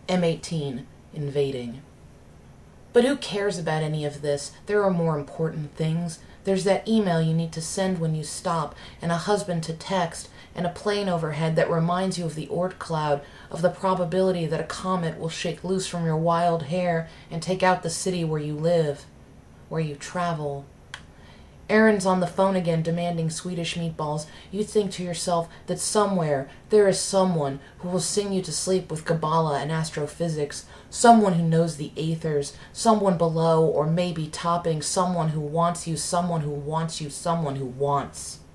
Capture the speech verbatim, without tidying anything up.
M eighteen invading. But who cares about any of this? There are more important things. There's that email you need to send when you stop, and a husband to text, and a plane overhead that reminds you of the Oort cloud, of the probability that a comet will shake loose from your wild hair and take out the city where you live, where you travel. Aaron's on the phone again demanding Swedish meatballs. You think to yourself that somewhere there is someone who will sing you to sleep with Kabbalah and astrophysics, someone who knows the aethers, someone below or maybe topping, someone who wants you, someone who wants you, someone who wants.